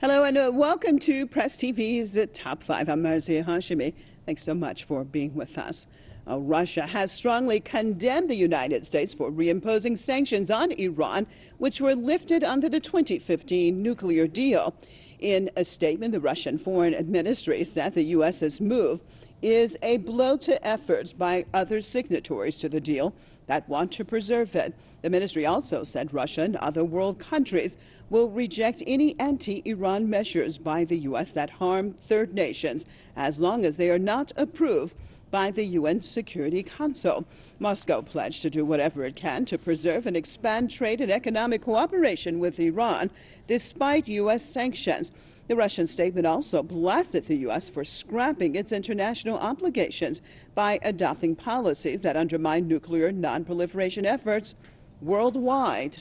Hello and welcome to Press TV's Top 5. I'm Marzia Hashimi. Thanks so much for being with us. Russia has strongly condemned the United States for reimposing sanctions on Iran, which were lifted under the 2015 nuclear deal. In a statement, the Russian Foreign Ministry said the U.S.'s move is a blow to efforts by other signatories to the deal that want to preserve it. The ministry also said Russia and other world countries will reject any anti-Iran measures by the U.S. that harm third nations as long as they are not approved by the UN Security Council. Moscow pledged to do whatever it can to preserve and expand trade and economic cooperation with Iran despite U.S. sanctions. The Russian statement also blasted the U.S. for scrapping its international obligations by adopting policies that undermine nuclear non-proliferation efforts worldwide.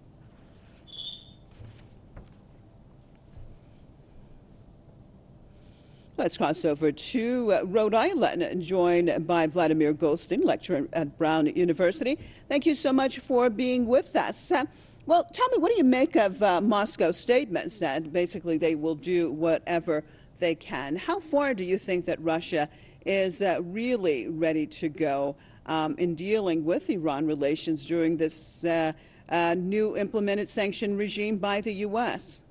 Let's cross over to Rhode Island, joined by Vladimir Goldston, lecturer at Brown University. Thank you so much for being with us. Well, tell me, what do you make of Moscow's statements that basically they will do whatever they can? How far do you think that Russia is really ready to go in dealing with Iran relations during this new implemented sanction regime by the U.S.?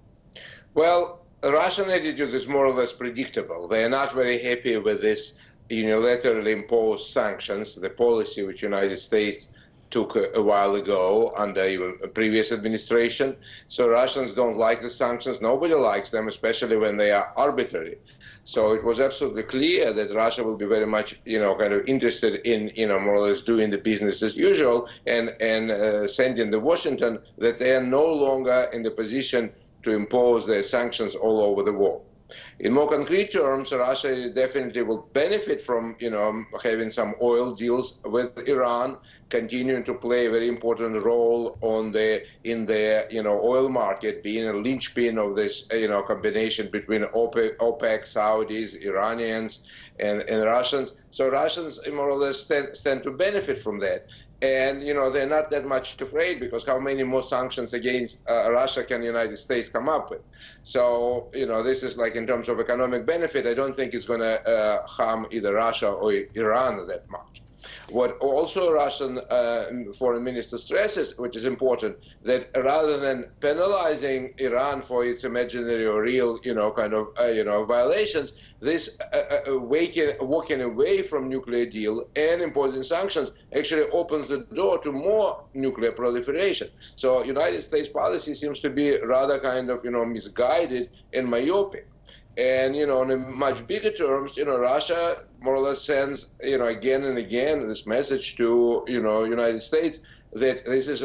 Well, the Russian attitude is more or less predictable. They are not very happy with this unilaterally imposed sanctions, the policy which the United States took a while ago under even a previous administration. So Russians don't like the sanctions. Nobody likes them, especially when they are arbitrary. So it was absolutely clear that Russia will be very much, kind of interested in, more or less doing the business as usual and sending to Washington that they are no longer in the position to impose their sanctions all over the world. In more concrete terms, Russia definitely will benefit from, having some oil deals with Iran, continuing to play a very important role in the oil market, being a linchpin of this, combination between OPEC, Saudis, Iranians, and Russians. So Russians more or less stand to benefit from that. And, they're not that much afraid because how many more sanctions against Russia can the United States come up with? So, this is like in terms of economic benefit, I don't think it's going to harm either Russia or Iran that much. What also Russian foreign minister stresses, which is important, that rather than penalizing Iran for its imaginary or real, violations, this walking away from nuclear deal and imposing sanctions actually opens the door to more nuclear proliferation. So United States policy seems to be rather kind of, misguided and myopic. And, in a much bigger terms, Russia more or less sends, again and again this message to, United States that this is a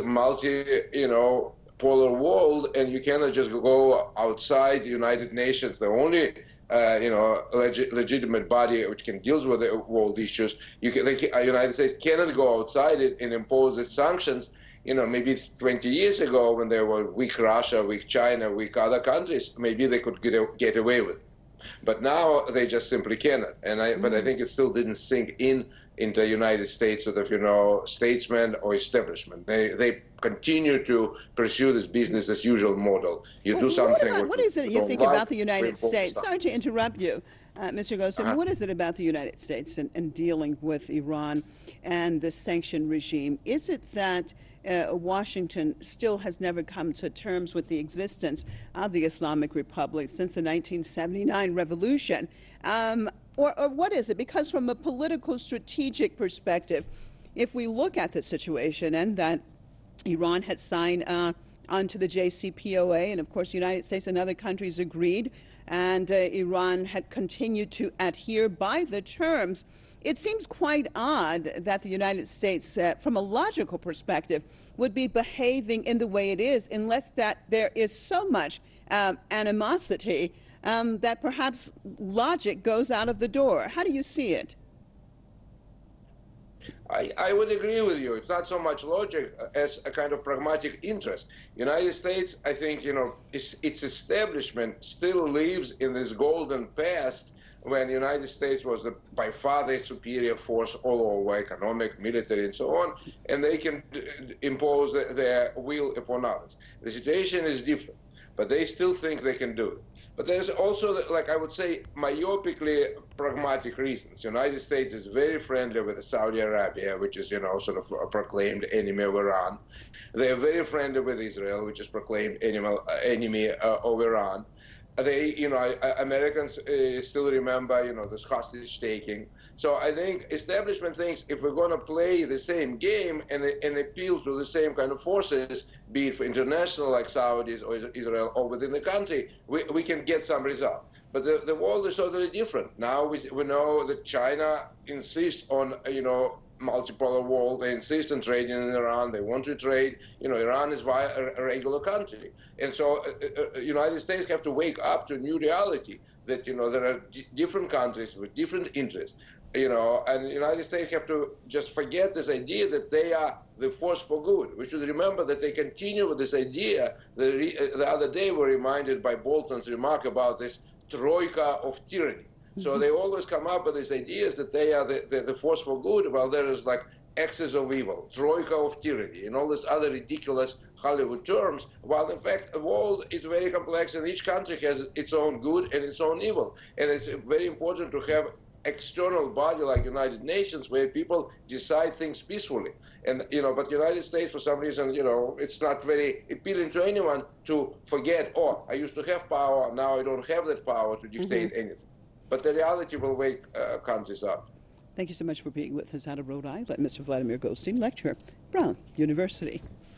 polar world and you cannot just go outside the United Nations, the only, legitimate body which can deal with the world issues. The United States cannot go outside it and impose its sanctions. Maybe 20 years ago when there were weak Russia, weak China, weak other countries, maybe they could get away with it. But now they just simply cannot. But I think it still didn't sink into the United States sort of, statesmen or establishment. They continue to pursue this business as usual model. You do something. What is it you think about the United States? Sorry to interrupt you, Mr. Goldston. What is it about the United States and dealing with Iran and the sanction regime? Is it that Washington still has never come to terms with the existence of the Islamic Republic since the 1979 revolution? Or what is it? Because from a political strategic perspective, if we look at the situation and that Iran had signed onto the JCPOA, and of course the United States and other countries agreed, and Iran had continued to adhere by the terms, it seems quite odd that the United States, from a logical perspective, would be behaving in the way it is unless that there is so much animosity that perhaps logic goes out of the door. How do you see it? I would agree with you. It's not so much logic as a kind of pragmatic interest. United States, I think, its establishment still lives in this golden past when the United States was by far the superior force all over, economic, military, and so on, and they can impose their will upon others. The situation is different. but they still think they can do it. But there's also, like I would say, myopically pragmatic reasons. The United States is very friendly with Saudi Arabia, which is, sort of a proclaimed enemy of Iran. They are very friendly with Israel, which is proclaimed enemy of Iran. They, Americans still remember, this hostage taking. So I think establishment thinks if we're going to play the same game and appeal to the same kind of forces, be it for international like Saudis or Israel or within the country, we can get some results. But the world is totally different. Now we know that China insists on, multipolar world. They insist on trading in Iran. They want to trade. Iran is a regular country. And so United States have to wake up to a new reality that, there are different countries with different interests, and the United States have to just forget this idea that they are the force for good. We should remember that they continue with this idea. The other day we're reminded by Bolton's remark about this troika of tyranny. So they always come up with these ideas that they are the force for good, while there is like axis of evil, troika of tyranny, and all these other ridiculous Hollywood terms, while in fact the world is very complex and each country has its own good and its own evil. And it's very important to have external body like United Nations where people decide things peacefully. And, but the United States, for some reason, it's not very appealing to anyone to forget, I used to have power, now I don't have that power to dictate anything. But the reality will wake countries up. Thank you so much for being with us out of Rhode Island, Mr. Vladimir Goldstein, lecturer, Brown University.